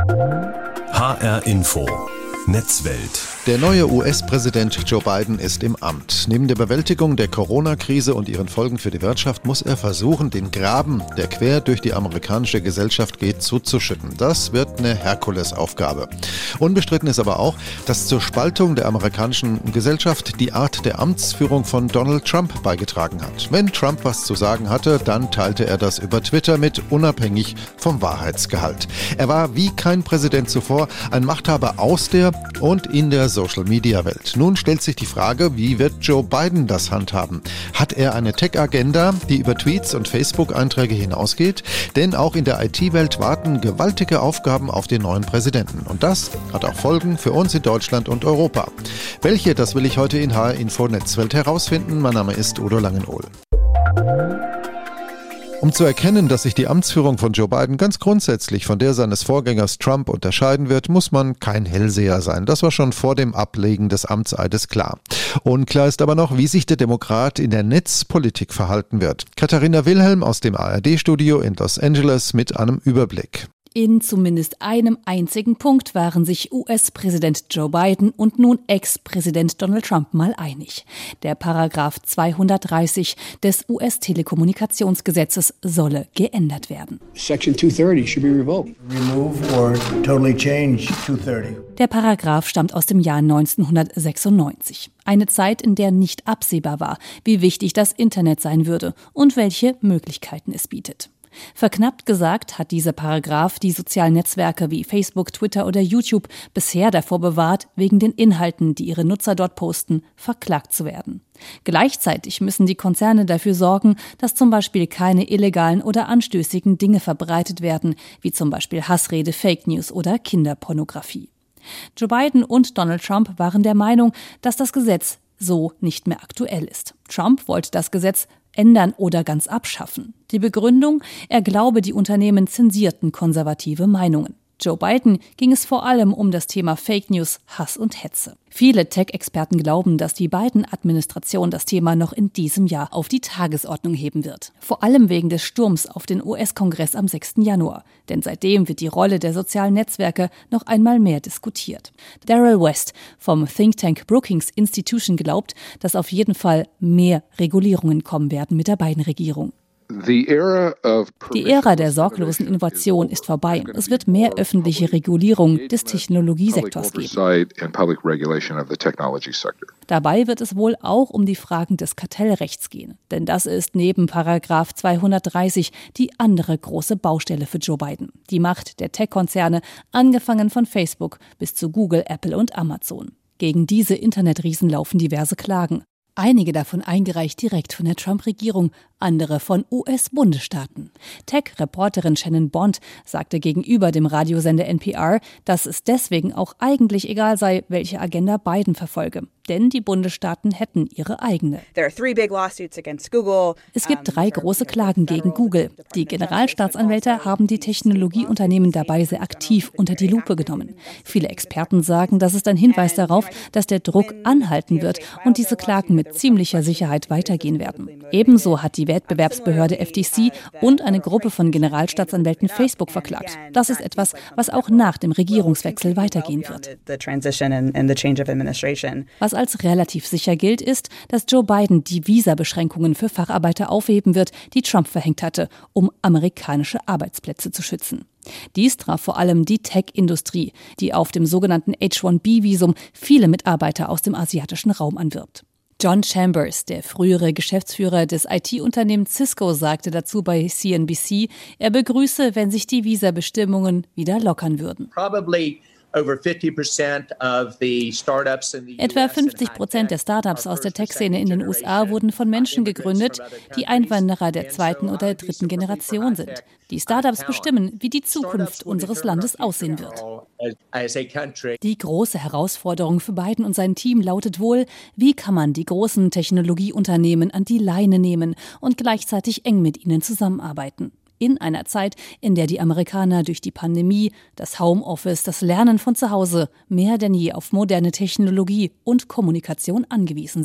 HR Info Netzwelt. Der neue US-Präsident Joe Biden ist im Amt. Neben der Bewältigung der Corona-Krise und ihren Folgen für die Wirtschaft muss er versuchen, den Graben, der quer durch die amerikanische Gesellschaft geht, zuzuschütten. Das wird eine Herkulesaufgabe. Unbestritten ist aber auch, dass zur Spaltung der amerikanischen Gesellschaft die Art der Amtsführung von Donald Trump beigetragen hat. Wenn Trump was zu sagen hatte, dann teilte er das über Twitter mit, unabhängig vom Wahrheitsgehalt. Er war wie kein Präsident zuvor ein Machthaber aus der und in der Social-Media-Welt. Nun stellt sich die Frage, wie wird Joe Biden das handhaben? Hat er eine Tech-Agenda, die über Tweets und Facebook-Einträge hinausgeht? Denn auch in der IT-Welt warten gewaltige Aufgaben auf den neuen Präsidenten. Und das hat auch Folgen für uns in Deutschland und Europa. Welche, das will ich heute in HR Info Netzwelt herausfinden. Mein Name ist Udo Langenohl. Um zu erkennen, dass sich die Amtsführung von Joe Biden ganz grundsätzlich von der seines Vorgängers Trump unterscheiden wird, muss man kein Hellseher sein. Das war schon vor dem Ablegen des Amtseides klar. Unklar ist aber noch, wie sich der Demokrat in der Netzpolitik verhalten wird. Katharina Wilhelm aus dem ARD-Studio in Los Angeles mit einem Überblick. In zumindest einem einzigen Punkt waren sich US-Präsident Joe Biden und nun Ex-Präsident Donald Trump mal einig. Der Paragraph 230 des US-Telekommunikationsgesetzes solle geändert werden. Section 230 should be revoked. Remove or totally change 230. Der Paragraph stammt aus dem Jahr 1996. Eine Zeit, in der nicht absehbar war, wie wichtig das Internet sein würde und welche Möglichkeiten es bietet. Verknappt gesagt hat dieser Paragraph die sozialen Netzwerke wie Facebook, Twitter oder YouTube bisher davor bewahrt, wegen den Inhalten, die ihre Nutzer dort posten, verklagt zu werden. Gleichzeitig müssen die Konzerne dafür sorgen, dass zum Beispiel keine illegalen oder anstößigen Dinge verbreitet werden, wie zum Beispiel Hassrede, Fake News oder Kinderpornografie. Joe Biden und Donald Trump waren der Meinung, dass das Gesetz so nicht mehr aktuell ist. Trump wollte das Gesetz ändern oder ganz abschaffen. Die Begründung, er glaube, die Unternehmen zensierten konservative Meinungen. Joe Biden ging es vor allem um das Thema Fake News, Hass und Hetze. Viele Tech-Experten glauben, dass die Biden-Administration das Thema noch in diesem Jahr auf die Tagesordnung heben wird. Vor allem wegen des Sturms auf den US-Kongress am 6. Januar. Denn seitdem wird die Rolle der sozialen Netzwerke noch einmal mehr diskutiert. Daryl West vom Think Tank Brookings Institution glaubt, dass auf jeden Fall mehr Regulierungen kommen werden mit der Biden-Regierung. Die Ära der sorglosen Innovation ist vorbei. Es wird mehr öffentliche Regulierung des Technologiesektors geben. Dabei wird es wohl auch um die Fragen des Kartellrechts gehen. Denn das ist neben Paragraph 230 die andere große Baustelle für Joe Biden. Die Macht der Tech-Konzerne, angefangen von Facebook bis zu Google, Apple und Amazon. Gegen diese Internetriesen laufen diverse Klagen. Einige davon eingereicht direkt von der Trump-Regierung, andere von US-Bundesstaaten. Tech-Reporterin Shannon Bond sagte gegenüber dem Radiosender NPR, dass es deswegen auch eigentlich egal sei, welche Agenda Biden verfolge. Denn die Bundesstaaten hätten ihre eigene. Es gibt 3 große Klagen gegen Google. Die Generalstaatsanwälte haben die Technologieunternehmen dabei sehr aktiv unter die Lupe genommen. Viele Experten sagen, das ist ein Hinweis darauf, dass der Druck anhalten wird und diese Klagen mit ziemlicher Sicherheit weitergehen werden. Ebenso hat die Wettbewerbsbehörde FTC und eine Gruppe von Generalstaatsanwälten Facebook verklagt. Das ist etwas, was auch nach dem Regierungswechsel weitergehen wird. Was als relativ sicher gilt, ist, dass Joe Biden die Visabeschränkungen für Facharbeiter aufheben wird, die Trump verhängt hatte, um amerikanische Arbeitsplätze zu schützen. Dies traf vor allem die Tech-Industrie, die auf dem sogenannten H-1B-Visum viele Mitarbeiter aus dem asiatischen Raum anwirbt. John Chambers, der frühere Geschäftsführer des IT-Unternehmens Cisco, sagte dazu bei CNBC, er begrüße, wenn sich die Visabestimmungen wieder lockern würden. Etwa 50% der Startups aus der Tech-Szene in den USA wurden von Menschen gegründet, die Einwanderer der 2. oder 3. Generation sind. Die Startups bestimmen, wie die Zukunft unseres Landes aussehen wird. Die große Herausforderung für Biden und sein Team lautet wohl, wie kann man die großen Technologieunternehmen an die Leine nehmen und gleichzeitig eng mit ihnen zusammenarbeiten. In einer Zeit, in der die Amerikaner durch die Pandemie, das Homeoffice, das Lernen von zu Hause mehr denn je auf moderne Technologie und Kommunikation angewiesen sind.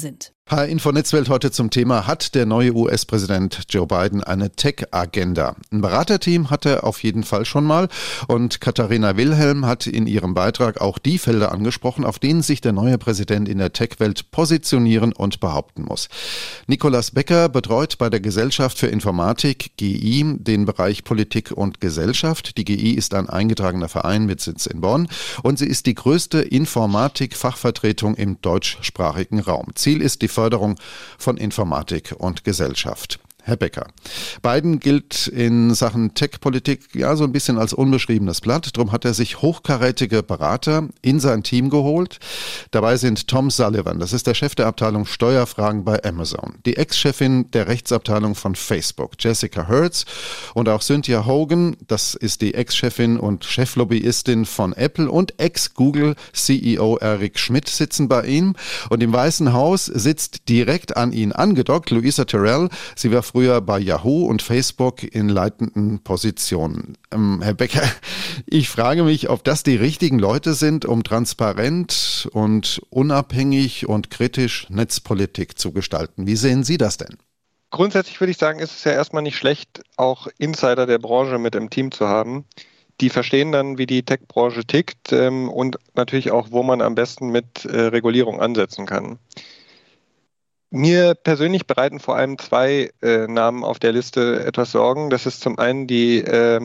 HR-Info Netzwelt heute zum Thema: Hat der neue US-Präsident Joe Biden eine Tech-Agenda? Ein Beraterteam hat er auf jeden Fall schon mal, und Katharina Wilhelm hat in ihrem Beitrag auch die Felder angesprochen, auf denen sich der neue Präsident in der Tech-Welt positionieren und behaupten muss. Nikolaus Becker betreut bei der Gesellschaft für Informatik, GI, den Bereich Politik und Gesellschaft. Die GI ist ein eingetragener Verein mit Sitz in Bonn und sie ist die größte Informatik-Fachvertretung im deutschsprachigen Raum. Ziel ist die Förderung von Informatik und Gesellschaft. Herr Becker, Biden gilt in Sachen Tech-Politik ja so ein bisschen als unbeschriebenes Blatt. Darum hat er sich hochkarätige Berater in sein Team geholt. Dabei sind Tom Sullivan, das ist der Chef der Abteilung Steuerfragen bei Amazon, die Ex-Chefin der Rechtsabteilung von Facebook, Jessica Hertz, und auch Cynthia Hogan, das ist die Ex-Chefin und Cheflobbyistin von Apple, und Ex-Google-CEO Eric Schmidt sitzen bei ihm. Und im Weißen Haus sitzt direkt an ihn angedockt Louisa Terrell. Sie war früher bei Yahoo und Facebook in leitenden Positionen. Herr Becker, ich frage mich, ob das die richtigen Leute sind, um transparent und unabhängig und kritisch Netzpolitik zu gestalten. Wie sehen Sie das denn? Grundsätzlich würde ich sagen, ist es ja erstmal nicht schlecht, auch Insider der Branche mit im Team zu haben. Die verstehen dann, wie die Tech-Branche tickt und natürlich auch, wo man am besten mit Regulierung ansetzen kann. Mir persönlich bereiten vor allem zwei Namen auf der Liste etwas Sorgen. Das ist zum einen die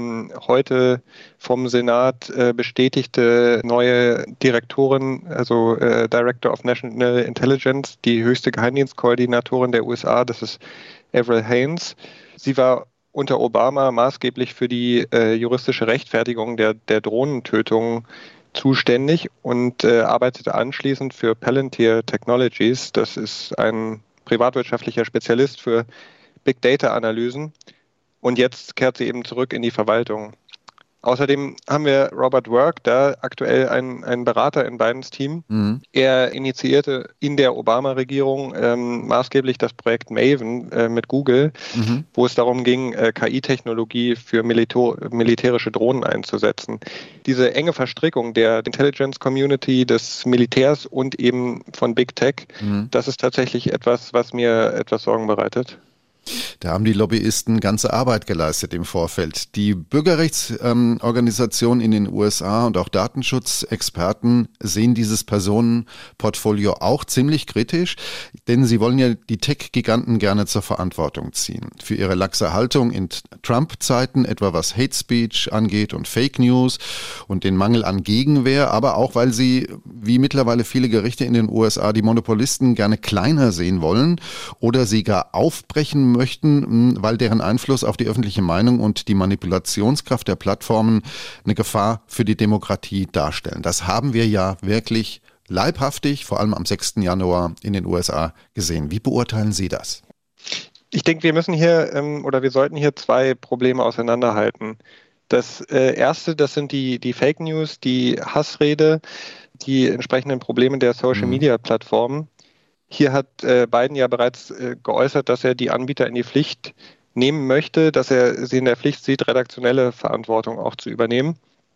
heute vom Senat bestätigte neue Direktorin, also Director of National Intelligence, die höchste Geheimdienstkoordinatorin der USA, das ist Avril Haines. Sie war unter Obama maßgeblich für die juristische Rechtfertigung der Drohnentötung zuständig und arbeitete anschließend für Palantir Technologies. Das ist ein privatwirtschaftlicher Spezialist für Big Data Analysen. Und jetzt kehrt sie eben zurück in die Verwaltung. Außerdem haben wir Robert Work, da aktuell ein Berater in Bidens Team. Mhm. Er initiierte in der Obama-Regierung maßgeblich das Projekt Maven mit Google, wo es darum ging, KI-Technologie für militärische Drohnen einzusetzen. Diese enge Verstrickung der Intelligence-Community, des Militärs und eben von Big Tech, das ist tatsächlich etwas, was mir etwas Sorgen bereitet. Da haben die Lobbyisten ganze Arbeit geleistet im Vorfeld. Die Bürgerrechtsorganisationen in den USA und auch Datenschutzexperten sehen dieses Personenportfolio auch ziemlich kritisch, denn sie wollen ja die Tech-Giganten gerne zur Verantwortung ziehen. Für ihre laxe Haltung in Trump-Zeiten, etwa was Hate Speech angeht und Fake News und den Mangel an Gegenwehr, aber auch, weil sie, wie mittlerweile viele Gerichte in den USA, die Monopolisten gerne kleiner sehen wollen oder sie gar aufbrechen möchten, weil deren Einfluss auf die öffentliche Meinung und die Manipulationskraft der Plattformen eine Gefahr für die Demokratie darstellen. Das haben wir ja wirklich leibhaftig, vor allem am 6. Januar in den USA gesehen. Wie beurteilen Sie das? Ich denke, wir müssen hier wir sollten hier zwei Probleme auseinanderhalten. Das erste, das sind die Fake News, die Hassrede, die entsprechenden Probleme der Social-Media-Plattformen. Hier hat Biden ja bereits geäußert, dass er die Anbieter in die Pflicht nehmen möchte, dass er sie in der Pflicht sieht, redaktionelle Verantwortung auch zu übernehmen.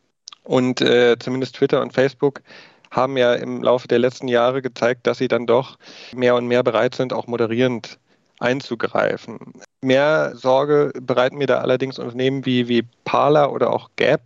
Und zumindest Twitter und Facebook haben ja im Laufe der letzten Jahre gezeigt, dass sie dann doch mehr und mehr bereit sind, auch moderierend einzugreifen. Mehr Sorge bereiten mir da allerdings Unternehmen wie Parler oder auch Gap,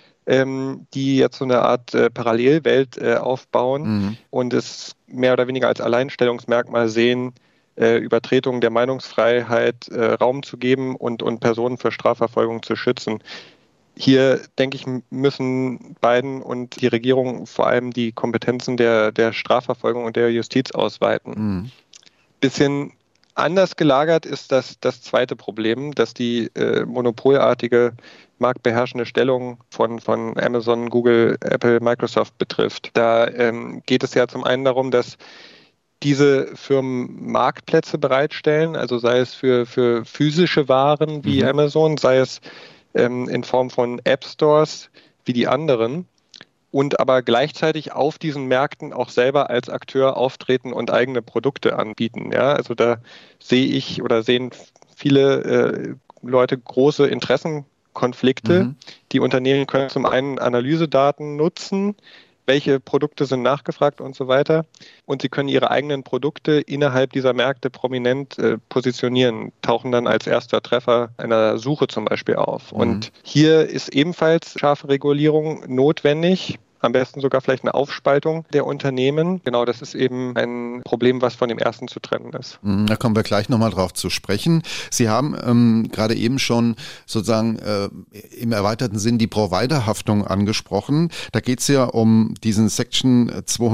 die jetzt so eine Art Parallelwelt aufbauen und es mehr oder weniger als Alleinstellungsmerkmal sehen, Übertretungen der Meinungsfreiheit Raum zu geben und Personen für Strafverfolgung zu schützen. Hier, denke ich, müssen Biden und die Regierung vor allem die Kompetenzen der Strafverfolgung und der Justiz ausweiten. Bisschen anders gelagert ist das zweite Problem, dass die monopolartige marktbeherrschende Stellung von Amazon, Google, Apple, Microsoft betrifft. Da geht es ja zum einen darum, dass diese Firmen Marktplätze bereitstellen, also sei es für physische Waren wie Amazon, sei es in Form von App-Stores wie die anderen, und aber gleichzeitig auf diesen Märkten auch selber als Akteur auftreten und eigene Produkte anbieten. Ja, also da sehen viele Leute große Interessenkonflikte. Die Unternehmen können zum einen Analysedaten nutzen, welche Produkte sind nachgefragt und so weiter. Und sie können ihre eigenen Produkte innerhalb dieser Märkte prominent positionieren, tauchen dann als erster Treffer einer Suche zum Beispiel auf. Und hier ist ebenfalls scharfe Regulierung notwendig. Am besten sogar vielleicht eine Aufspaltung der Unternehmen. Genau, das ist eben ein Problem, was von dem ersten zu trennen ist. Da kommen wir gleich nochmal drauf zu sprechen. Sie haben gerade eben schon sozusagen im erweiterten Sinn die Providerhaftung angesprochen. Da geht es ja um diesen Section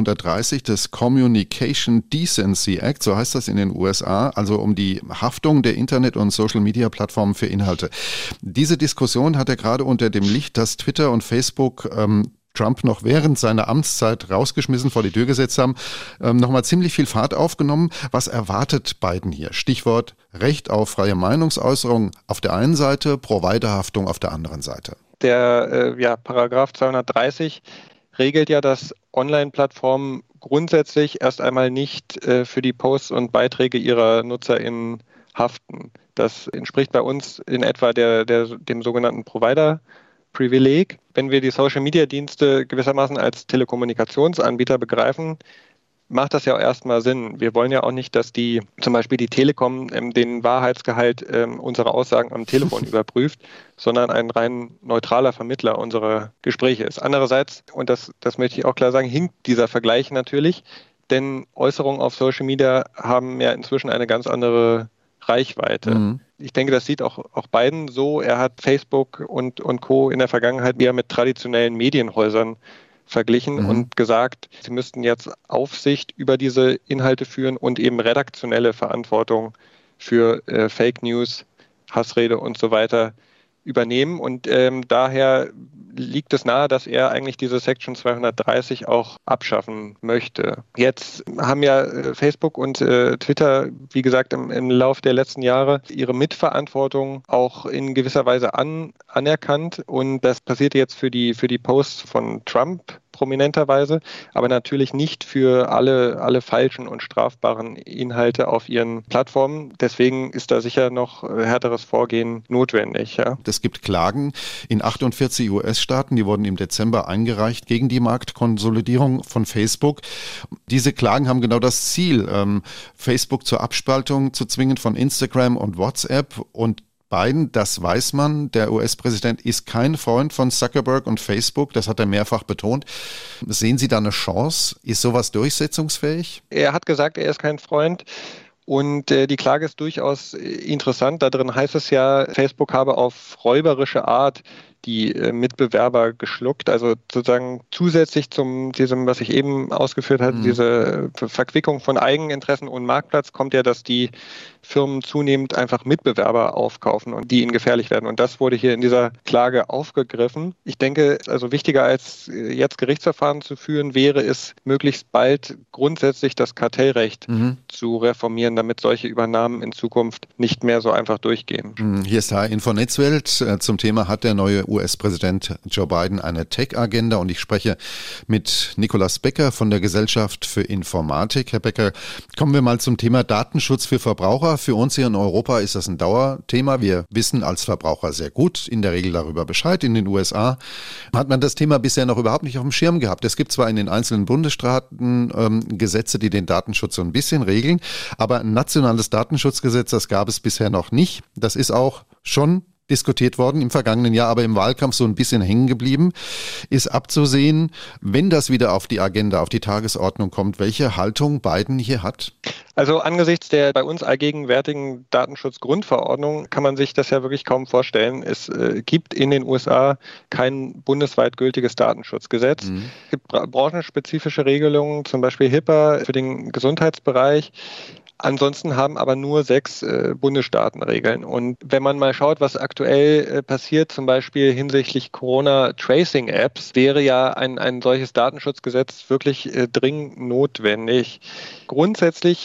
230 des Communication Decency Act, so heißt das in den USA, also um die Haftung der Internet- und Social-Media-Plattformen für Inhalte. Diese Diskussion hat er gerade unter dem Licht, dass Twitter und Facebook Trump noch während seiner Amtszeit rausgeschmissen, vor die Tür gesetzt haben, nochmal ziemlich viel Fahrt aufgenommen. Was erwartet Biden hier? Stichwort Recht auf freie Meinungsäußerung auf der einen Seite, Providerhaftung auf der anderen Seite. Der Paragraph 230 regelt ja, dass Online-Plattformen grundsätzlich erst einmal nicht für die Posts und Beiträge ihrer NutzerInnen haften. Das entspricht bei uns in etwa dem sogenannten Provider-Privileg. Wenn wir die Social-Media-Dienste gewissermaßen als Telekommunikationsanbieter begreifen, macht das ja auch erstmal Sinn. Wir wollen ja auch nicht, dass zum Beispiel die Telekom den Wahrheitsgehalt unserer Aussagen am Telefon überprüft, sondern ein rein neutraler Vermittler unserer Gespräche ist. Andererseits, und das möchte ich auch klar sagen, hinkt dieser Vergleich natürlich, denn Äußerungen auf Social Media haben ja inzwischen eine ganz andere Reichweite. Ich denke, das sieht auch Biden so. Er hat Facebook und Co. in der Vergangenheit eher mit traditionellen Medienhäusern verglichen und gesagt, sie müssten jetzt Aufsicht über diese Inhalte führen und eben redaktionelle Verantwortung für Fake News, Hassrede und so weiter übernehmen. Und daher liegt es nahe, dass er eigentlich diese Section 230 auch abschaffen möchte. Jetzt haben ja Facebook und Twitter, wie gesagt, im Lauf der letzten Jahre ihre Mitverantwortung auch in gewisser Weise anerkannt. Und das passiert jetzt für die Posts von Trump prominenterweise, aber natürlich nicht für alle falschen und strafbaren Inhalte auf ihren Plattformen. Deswegen ist da sicher noch härteres Vorgehen notwendig. Ja. Es gibt Klagen in 48 US-Staaten, die wurden im Dezember eingereicht gegen die Marktkonsolidierung von Facebook. Diese Klagen haben genau das Ziel, Facebook zur Abspaltung zu zwingen von Instagram und WhatsApp. Und Biden, das weiß man, der US-Präsident ist kein Freund von Zuckerberg und Facebook, das hat er mehrfach betont. Sehen Sie da eine Chance? Ist sowas durchsetzungsfähig? Er hat gesagt, er ist kein Freund. Und die Klage ist durchaus interessant. Da drin heißt es ja, Facebook habe auf räuberische Art die Mitbewerber geschluckt. Also sozusagen zusätzlich zu diesem, was ich eben ausgeführt hatte, diese Verquickung von Eigeninteressen und Marktplatz, kommt ja, dass die Firmen zunehmend einfach Mitbewerber aufkaufen und die ihnen gefährlich werden. Und das wurde hier in dieser Klage aufgegriffen. Ich denke, also wichtiger als jetzt Gerichtsverfahren zu führen, wäre es, möglichst bald grundsätzlich das Kartellrecht zu reformieren, damit solche Übernahmen in Zukunft nicht mehr so einfach durchgehen. Hier ist HR-Info Netzwelt. Zum Thema hat der neue US-Präsident Joe Biden eine Tech-Agenda und ich spreche mit Nikolaus Becker von der Gesellschaft für Informatik. Herr Becker, kommen wir mal zum Thema Datenschutz für Verbraucher. Für uns hier in Europa ist das ein Dauerthema. Wir wissen als Verbraucher sehr gut in der Regel darüber Bescheid. In den USA hat man das Thema bisher noch überhaupt nicht auf dem Schirm gehabt. Es gibt zwar in den einzelnen Bundesstaaten Gesetze, die den Datenschutz so ein bisschen regeln, aber ein nationales Datenschutzgesetz, das gab es bisher noch nicht. Das ist auch schon diskutiert worden im vergangenen Jahr, aber im Wahlkampf so ein bisschen hängen geblieben. Ist abzusehen, wenn das wieder auf die Agenda, auf die Tagesordnung kommt, welche Haltung Biden hier hat? Also angesichts der bei uns allgegenwärtigen Datenschutzgrundverordnung kann man sich das ja wirklich kaum vorstellen. Es gibt in den USA kein bundesweit gültiges Datenschutzgesetz. Es gibt branchenspezifische Regelungen, zum Beispiel HIPAA für den Gesundheitsbereich. Ansonsten haben aber nur 6 Bundesstaaten Regeln. Und wenn man mal schaut, was aktuell passiert, zum Beispiel hinsichtlich Corona-Tracing-Apps, wäre ja ein solches Datenschutzgesetz wirklich dringend notwendig. Grundsätzlich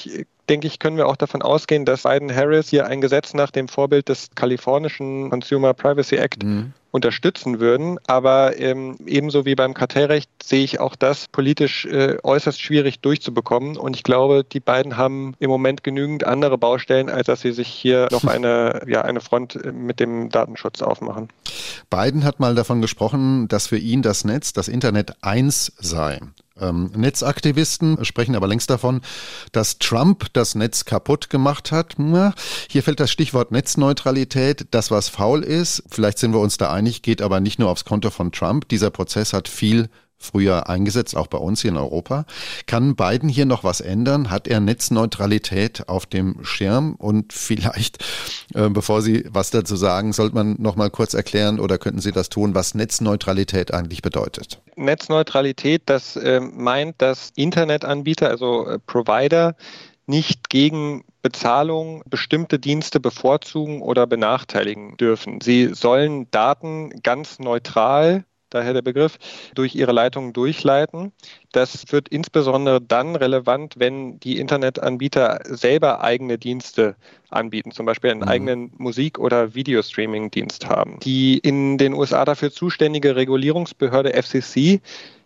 denke ich, können wir auch davon ausgehen, dass Biden-Harris hier ein Gesetz nach dem Vorbild des kalifornischen Consumer Privacy Act unterstützen würden. Aber ebenso wie beim Kartellrecht sehe ich auch das politisch äußerst schwierig durchzubekommen. Und ich glaube, die beiden haben im Moment genügend andere Baustellen, als dass sie sich hier noch eine Front mit dem Datenschutz aufmachen. Biden hat mal davon gesprochen, dass für ihn das Netz, das Internet eins sei. Netzaktivisten sprechen aber längst davon, dass Trump das Netz kaputt gemacht hat. Hier fällt das Stichwort Netzneutralität, das was faul ist. Vielleicht sind wir uns da einig, geht aber nicht nur aufs Konto von Trump. Dieser Prozess hat viel früher eingesetzt, auch bei uns hier in Europa. Kann Biden hier noch was ändern? Hat er Netzneutralität auf dem Schirm? Und vielleicht, bevor Sie was dazu sagen, sollte man noch mal kurz erklären oder könnten Sie das tun, was Netzneutralität eigentlich bedeutet? Netzneutralität, das meint, dass Internetanbieter, also Provider, nicht gegen Bezahlung bestimmte Dienste bevorzugen oder benachteiligen dürfen. Sie sollen Daten ganz neutral, daher der Begriff, durch ihre Leitungen durchleiten. Das wird insbesondere dann relevant, wenn die Internetanbieter selber eigene Dienste anbieten, zum Beispiel einen eigenen Musik- oder Videostreaming-Dienst haben. Die in den USA dafür zuständige Regulierungsbehörde FCC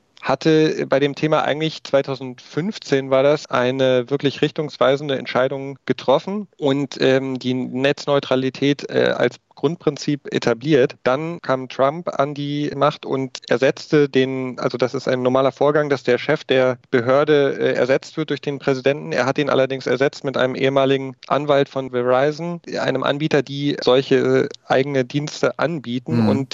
hatte bei dem Thema eigentlich 2015 war das eine wirklich richtungsweisende Entscheidung getroffen und die Netzneutralität als Grundprinzip etabliert. Dann kam Trump an die Macht und ersetzte das ist ein normaler Vorgang, dass der Chef der Behörde ersetzt wird durch den Präsidenten. Er hat ihn allerdings ersetzt mit einem ehemaligen Anwalt von Verizon, einem Anbieter, die solche eigene Dienste anbieten und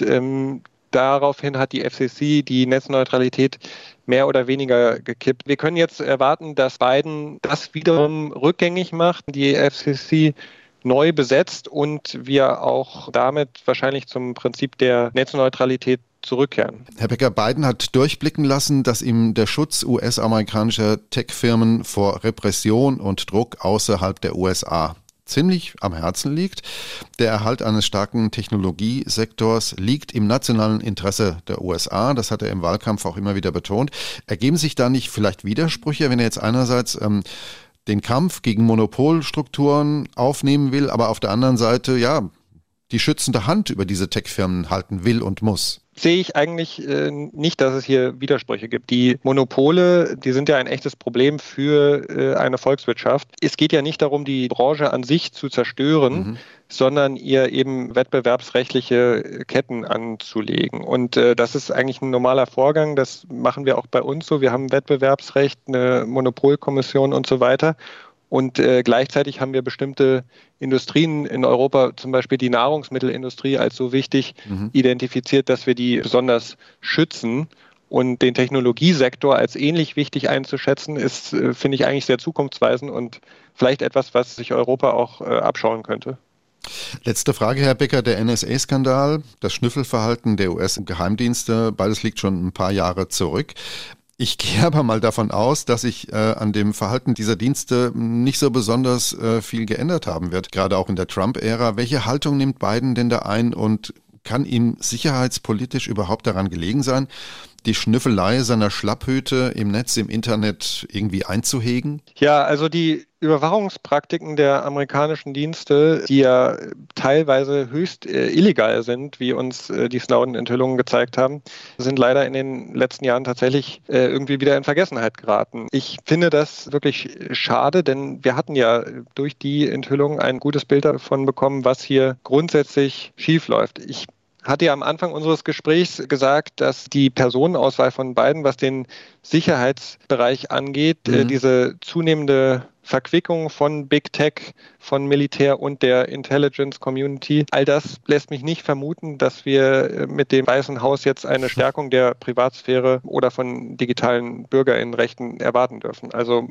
daraufhin hat die FCC die Netzneutralität mehr oder weniger gekippt. Wir können jetzt erwarten, dass Biden das wiederum rückgängig macht, die FCC neu besetzt und wir auch damit wahrscheinlich zum Prinzip der Netzneutralität zurückkehren. Herr Becker, Biden hat durchblicken lassen, dass ihm der Schutz US-amerikanischer Tech-Firmen vor Repression und Druck außerhalb der USA ziemlich am Herzen liegt. Der Erhalt eines starken Technologiesektors liegt im nationalen Interesse der USA. Das hat er im Wahlkampf auch immer wieder betont. Ergeben sich da nicht vielleicht Widersprüche, wenn er jetzt einerseits den Kampf gegen Monopolstrukturen aufnehmen will, aber auf der anderen Seite die schützende Hand über diese Tech-Firmen halten will und muss? Sehe ich eigentlich nicht, dass es hier Widersprüche gibt. Die Monopole, die sind ja ein echtes Problem für eine Volkswirtschaft. Es geht ja nicht darum, die Branche an sich zu zerstören, sondern ihr eben wettbewerbsrechtliche Ketten anzulegen. Und das ist eigentlich ein normaler Vorgang. Das machen wir auch bei uns so. Wir haben Wettbewerbsrecht, eine Monopolkommission und so weiter. Und gleichzeitig haben wir bestimmte Industrien in Europa, zum Beispiel die Nahrungsmittelindustrie, als so wichtig identifiziert, dass wir die besonders schützen. Und den Technologiesektor als ähnlich wichtig einzuschätzen, ist, finde ich, eigentlich sehr zukunftsweisend und vielleicht etwas, was sich Europa auch abschauen könnte. Letzte Frage, Herr Becker, der NSA-Skandal, das Schnüffelverhalten der US-Geheimdienste, beides liegt schon ein paar Jahre zurück. Ich gehe aber mal davon aus, dass sich an dem Verhalten dieser Dienste nicht so besonders viel geändert haben wird, gerade auch in der Trump-Ära. Welche Haltung nimmt Biden denn da ein und kann ihm sicherheitspolitisch überhaupt daran gelegen sein, die Schnüffelei seiner Schlapphüte im Netz, im Internet irgendwie einzuhegen? Ja, also die Überwachungspraktiken der amerikanischen Dienste, die ja teilweise höchst illegal sind, wie uns die Snowden-Enthüllungen gezeigt haben, sind leider in den letzten Jahren tatsächlich irgendwie wieder in Vergessenheit geraten. Ich finde das wirklich schade, denn wir hatten ja durch die Enthüllungen ein gutes Bild davon bekommen, was hier grundsätzlich schiefläuft. Ich hatte ja am Anfang unseres Gesprächs gesagt, dass die Personenauswahl von Biden, was den Sicherheitsbereich angeht, diese zunehmende Verquickung von Big Tech, von Militär und der Intelligence Community, all das lässt mich nicht vermuten, dass wir mit dem Weißen Haus jetzt eine Stärkung der Privatsphäre oder von digitalen BürgerInnenrechten erwarten dürfen. Also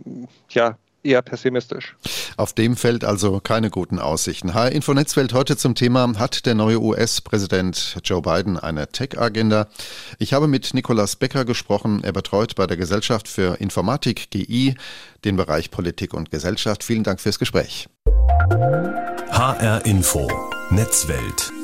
eher pessimistisch. Auf dem Feld also keine guten Aussichten. HR Info Netzwelt heute zum Thema: Hat der neue US-Präsident Joe Biden eine Tech-Agenda? Ich habe mit Nikolaus Becker gesprochen. Er betreut bei der Gesellschaft für Informatik GI den Bereich Politik und Gesellschaft. Vielen Dank fürs Gespräch. HR Info Netzwelt.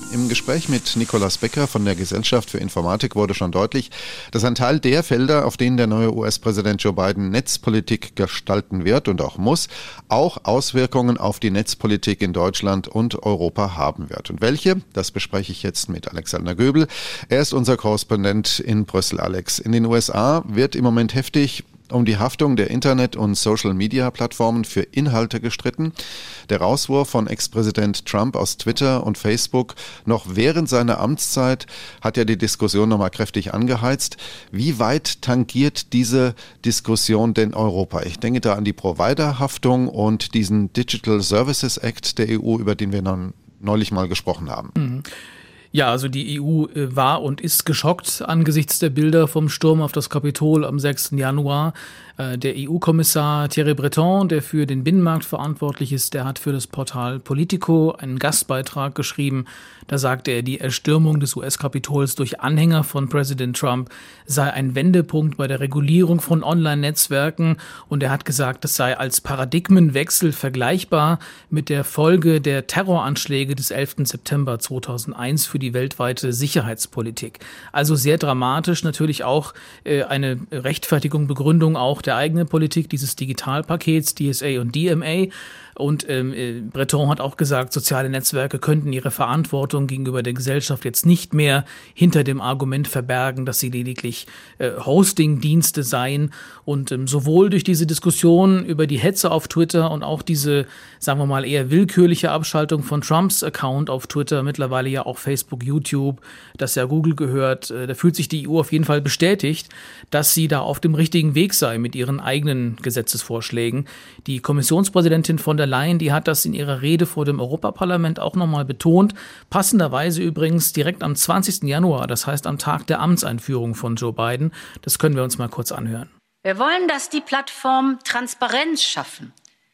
Im Gespräch mit Nikolaus Becker von der Gesellschaft für Informatik wurde schon deutlich, dass ein Teil der Felder, auf denen der neue US-Präsident Joe Biden Netzpolitik gestalten wird und auch muss, auch Auswirkungen auf die Netzpolitik in Deutschland und Europa haben wird. Und welche? Das bespreche ich jetzt mit Alexander Göbel. Er ist unser Korrespondent in Brüssel. Alex, in den USA wird im Moment heftig um die Haftung der Internet- und Social-Media-Plattformen für Inhalte gestritten. Der Rauswurf von Ex-Präsident Trump aus Twitter und Facebook noch während seiner Amtszeit hat ja die Diskussion nochmal kräftig angeheizt. Wie weit tangiert diese Diskussion denn Europa? Ich denke da an die Provider-Haftung und diesen Digital Services Act der EU, über den wir neulich mal gesprochen haben. Mhm. Ja, also die EU war und ist geschockt angesichts der Bilder vom Sturm auf das Kapitol am 6. Januar. Der EU-Kommissar Thierry Breton, der für den Binnenmarkt verantwortlich ist, der hat für das Portal Politico einen Gastbeitrag geschrieben. Da sagte er, die Erstürmung des US-Kapitols durch Anhänger von Präsident Trump sei ein Wendepunkt bei der Regulierung von Online-Netzwerken. Und er hat gesagt, das sei als Paradigmenwechsel vergleichbar mit der Folge der Terroranschläge des 11. September 2001 für die weltweite Sicherheitspolitik. Also sehr dramatisch, natürlich auch eine Rechtfertigung, Begründung auch der eigenen Politik dieses Digitalpakets, DSA und DMA. Und Breton hat auch gesagt, soziale Netzwerke könnten ihre Verantwortung gegenüber der Gesellschaft jetzt nicht mehr hinter dem Argument verbergen, dass sie lediglich Hosting-Dienste seien. Und sowohl durch diese Diskussion über die Hetze auf Twitter und auch diese, sagen wir mal, eher willkürliche Abschaltung von Trumps Account auf Twitter, mittlerweile ja auch Facebook, YouTube, das ja Google gehört, da fühlt sich die EU auf jeden Fall bestätigt, dass sie da auf dem richtigen Weg sei mit ihren eigenen Gesetzesvorschlägen. Die Kommissionspräsidentin von der Leyen, die hat das in ihrer Rede vor dem Europaparlament auch nochmal betont. Passenderweise übrigens direkt am 20. Januar, das heißt am Tag der Amtseinführung von Joe Biden. Das können wir uns mal kurz anhören. Wir wollen, dass die Plattformen Transparenz schaffen,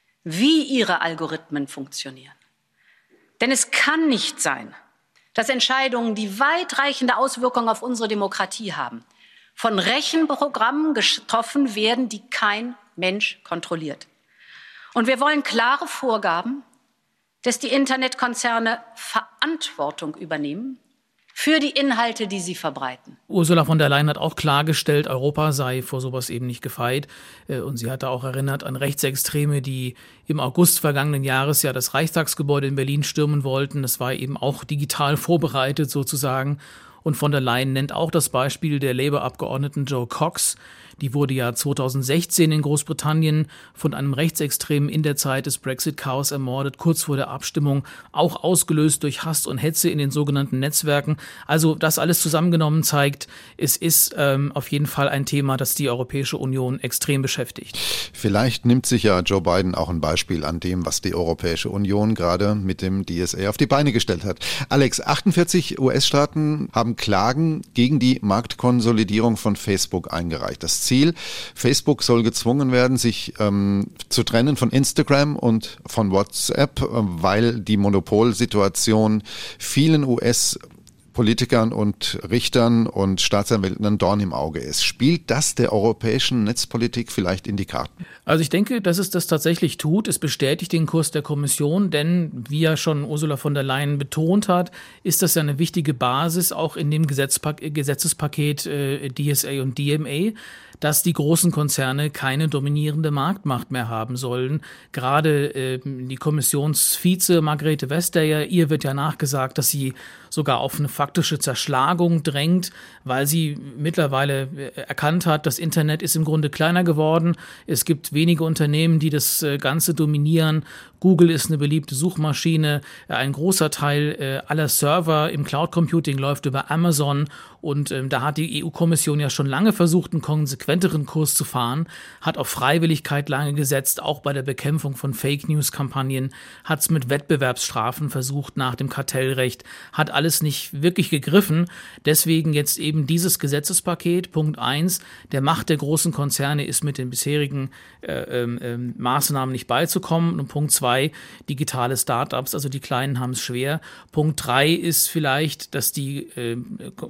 wie ihre Algorithmen funktionieren. Denn es kann nicht sein, dass Entscheidungen, die weitreichende Auswirkungen auf unsere Demokratie haben, von Rechenprogrammen getroffen werden, die kein Mensch kontrolliert. Und wir wollen klare Vorgaben, dass die Internetkonzerne Verantwortung übernehmen für die Inhalte, die sie verbreiten. Ursula von der Leyen hat auch klargestellt, Europa sei vor sowas eben nicht gefeit. Und sie hat da auch erinnert an Rechtsextreme, die im August vergangenen Jahres ja das Reichstagsgebäude in Berlin stürmen wollten. Das war eben auch digital vorbereitet sozusagen. Und von der Leyen nennt auch das Beispiel der Labour-Abgeordneten Jo Cox. Die wurde ja 2016 in Großbritannien von einem Rechtsextremen in der Zeit des Brexit-Chaos ermordet, kurz vor der Abstimmung, auch ausgelöst durch Hass und Hetze in den sogenannten Netzwerken. Also das alles zusammengenommen zeigt, es ist auf jeden Fall ein Thema, das die Europäische Union extrem beschäftigt. Vielleicht nimmt sich ja Joe Biden auch ein Beispiel an dem, was die Europäische Union gerade mit dem DSA auf die Beine gestellt hat. Alex, 48 US-Staaten haben Klagen gegen die Marktkonsolidierung von Facebook eingereicht. Das Ziel, Facebook soll gezwungen werden, sich zu trennen von Instagram und von WhatsApp, weil die Monopolsituation vielen US-Politikern und Richtern und Staatsanwälten ein Dorn im Auge ist. Spielt das der europäischen Netzpolitik vielleicht in die Karten? Also ich denke, dass es das tatsächlich tut. Es bestätigt den Kurs der Kommission, denn wie ja schon Ursula von der Leyen betont hat, ist das ja eine wichtige Basis auch in dem Gesetzespaket DSA und DMA, dass die großen Konzerne keine dominierende Marktmacht mehr haben sollen. Gerade die Kommissionsvize Margrethe Vestager, ihr wird ja nachgesagt, dass sie sogar auf eine faktische Zerschlagung drängt, weil sie mittlerweile erkannt hat, das Internet ist im Grunde kleiner geworden. Es gibt wenige Unternehmen, die das Ganze dominieren. Google ist eine beliebte Suchmaschine. Ein großer Teil aller Server im Cloud Computing läuft über Amazon. Und da hat die EU-Kommission ja schon lange versucht, einen konsequenteren Kurs zu fahren, hat auf Freiwilligkeit lange gesetzt, auch bei der Bekämpfung von Fake-News-Kampagnen, hat es mit Wettbewerbsstrafen versucht nach dem Kartellrecht, hat alles nicht wirklich gegriffen. Deswegen jetzt eben dieses Gesetzespaket, Punkt 1, der Macht der großen Konzerne ist mit den bisherigen Maßnahmen nicht beizukommen. Und Punkt 2, digitale Startups, also die Kleinen haben es schwer. Punkt 3 ist vielleicht, dass die Kommission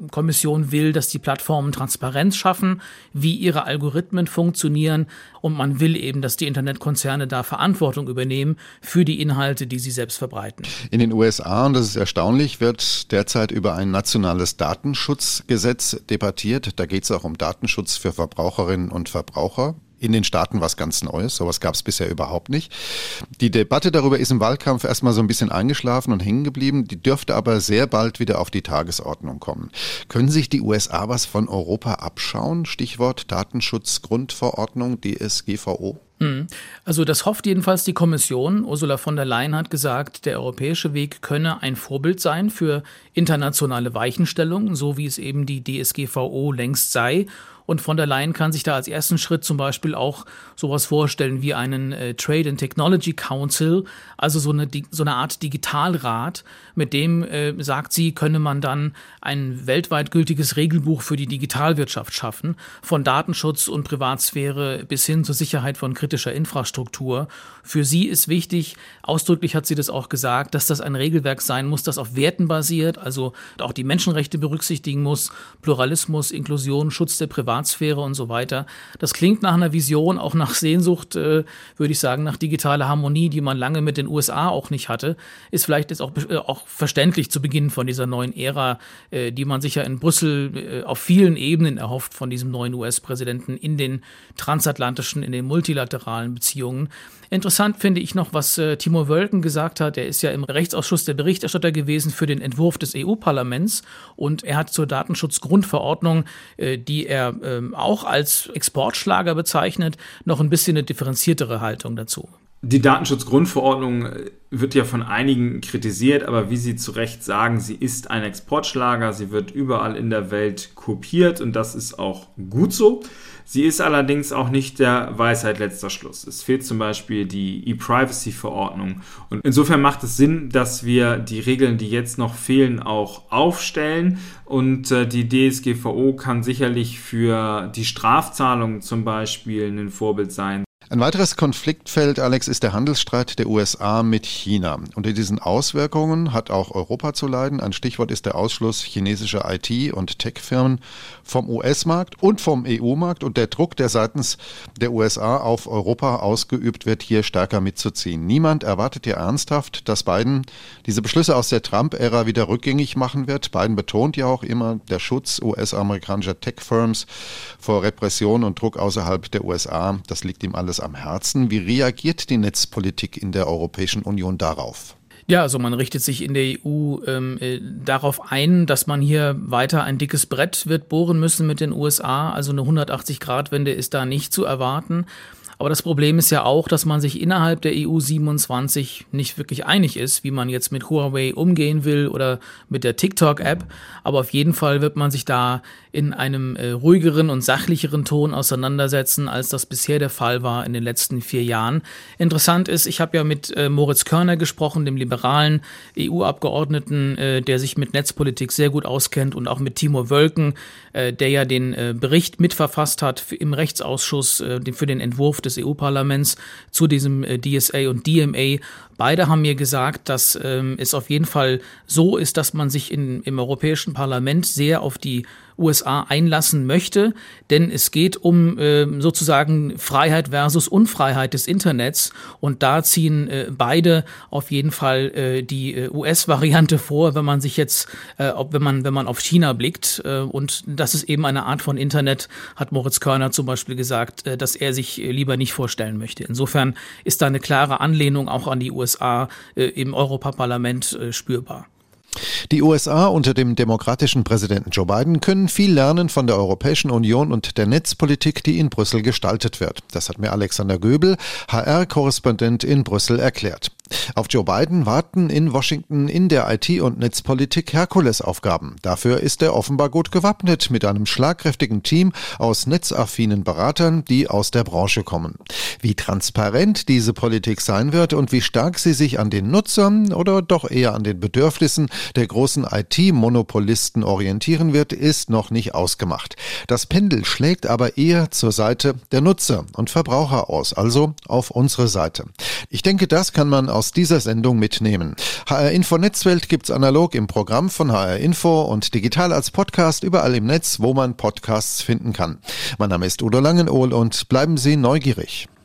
Kommission will, dass die Plattformen Transparenz schaffen, wie ihre Algorithmen funktionieren, und man will eben, dass die Internetkonzerne da Verantwortung übernehmen für die Inhalte, die sie selbst verbreiten. In den USA, und das ist erstaunlich, wird derzeit über ein nationales Datenschutzgesetz debattiert. Da geht es auch um Datenschutz für Verbraucherinnen und Verbraucher. In den Staaten was ganz Neues, sowas gab es bisher überhaupt nicht. Die Debatte darüber ist im Wahlkampf erstmal so ein bisschen eingeschlafen und hängen geblieben, die dürfte aber sehr bald wieder auf die Tagesordnung kommen. Können sich die USA was von Europa abschauen? Stichwort Datenschutzgrundverordnung, DSGVO? Also das hofft jedenfalls die Kommission. Ursula von der Leyen hat gesagt, der europäische Weg könne ein Vorbild sein für internationale Weichenstellungen, so wie es eben die DSGVO längst sei. Und von der Leyen kann sich da als ersten Schritt zum Beispiel auch sowas vorstellen wie einen Trade and Technology Council, also so eine Art Digitalrat, mit dem, sagt sie, könne man dann ein weltweit gültiges Regelbuch für die Digitalwirtschaft schaffen, von Datenschutz und Privatsphäre bis hin zur Sicherheit von kritischer Infrastruktur. Für sie ist wichtig, ausdrücklich hat sie das auch gesagt, dass das ein Regelwerk sein muss, das auf Werten basiert, also auch die Menschenrechte berücksichtigen muss, Pluralismus, Inklusion, Schutz der Privatsphäre und so weiter. Das klingt nach einer Vision, auch nach Sehnsucht, würde ich sagen, nach digitaler Harmonie, die man lange mit den USA auch nicht hatte. Ist vielleicht jetzt auch verständlich zu Beginn von dieser neuen Ära, die man sich ja in Brüssel auf vielen Ebenen erhofft von diesem neuen US-Präsidenten in den transatlantischen, in den multilateralen Beziehungen. Interessant finde ich noch, was Timo Wölken gesagt hat. Er ist ja im Rechtsausschuss der Berichterstatter gewesen für den Entwurf des EU-Parlaments und er hat zur Datenschutzgrundverordnung, die er auch als Exportschlager bezeichnet, noch ein bisschen eine differenziertere Haltung dazu. Die Datenschutzgrundverordnung wird ja von einigen kritisiert, aber wie Sie zu Recht sagen, sie ist ein Exportschlager, sie wird überall in der Welt kopiert und das ist auch gut so. Sie ist allerdings auch nicht der Weisheit letzter Schluss. Es fehlt zum Beispiel die E-Privacy-Verordnung und insofern macht es Sinn, dass wir die Regeln, die jetzt noch fehlen, auch aufstellen und die DSGVO kann sicherlich für die Strafzahlungen zum Beispiel ein Vorbild sein. Ein weiteres Konfliktfeld, Alex, ist der Handelsstreit der USA mit China. Unter diesen Auswirkungen hat auch Europa zu leiden. Ein Stichwort ist der Ausschluss chinesischer IT- und Tech-Firmen vom US-Markt und vom EU-Markt und der Druck, der seitens der USA auf Europa ausgeübt wird, hier stärker mitzuziehen. Niemand erwartet ja ernsthaft, dass Biden diese Beschlüsse aus der Trump-Ära wieder rückgängig machen wird. Biden betont ja auch immer, der Schutz US-amerikanischer Tech-Firms vor Repression und Druck außerhalb der USA, das liegt ihm alles am Herzen. Wie reagiert die Netzpolitik in der Europäischen Union darauf? Ja, also man richtet sich in der EU darauf ein, dass man hier weiter ein dickes Brett wird bohren müssen mit den USA. Also eine 180-Grad-Wende ist da nicht zu erwarten. Aber das Problem ist ja auch, dass man sich innerhalb der EU 27 nicht wirklich einig ist, wie man jetzt mit Huawei umgehen will oder mit der TikTok-App. Aber auf jeden Fall wird man sich da in einem ruhigeren und sachlicheren Ton auseinandersetzen, als das bisher der Fall war in den letzten 4 Jahren. Interessant ist, ich habe ja mit Moritz Körner gesprochen, dem liberalen EU-Abgeordneten, der sich mit Netzpolitik sehr gut auskennt und auch mit Timo Wölken, der ja den Bericht mitverfasst hat im Rechtsausschuss für den Entwurf des EU-Parlaments zu diesem DSA und DMA. Beide haben mir gesagt, dass es auf jeden Fall so ist, dass man sich im Europäischen Parlament sehr auf die USA einlassen möchte, denn es geht um sozusagen Freiheit versus Unfreiheit des Internets und da ziehen beide auf jeden Fall die US-Variante vor, wenn man sich jetzt, wenn man auf China blickt und das ist eben eine Art von Internet, hat Moritz Körner zum Beispiel gesagt, dass er sich lieber nicht vorstellen möchte. Insofern ist da eine klare Anlehnung auch an die USA im Europaparlament spürbar. Die USA unter dem demokratischen Präsidenten Joe Biden können viel lernen von der Europäischen Union und der Netzpolitik, die in Brüssel gestaltet wird. Das hat mir Alexander Göbel, HR-Korrespondent in Brüssel, erklärt. Auf Joe Biden warten in Washington in der IT- und Netzpolitik Herkulesaufgaben. Dafür ist er offenbar gut gewappnet mit einem schlagkräftigen Team aus netzaffinen Beratern, die aus der Branche kommen. Wie transparent diese Politik sein wird und wie stark sie sich an den Nutzern oder doch eher an den Bedürfnissen der großen IT-Monopolisten orientieren wird, ist noch nicht ausgemacht. Das Pendel schlägt aber eher zur Seite der Nutzer und Verbraucher aus, also auf unsere Seite. Ich denke, das kann man aus aus dieser Sendung mitnehmen. HR Info Netzwelt gibt's analog im Programm von HR Info und digital als Podcast überall im Netz, wo man Podcasts finden kann. Mein Name ist Udo Langenohl und bleiben Sie neugierig.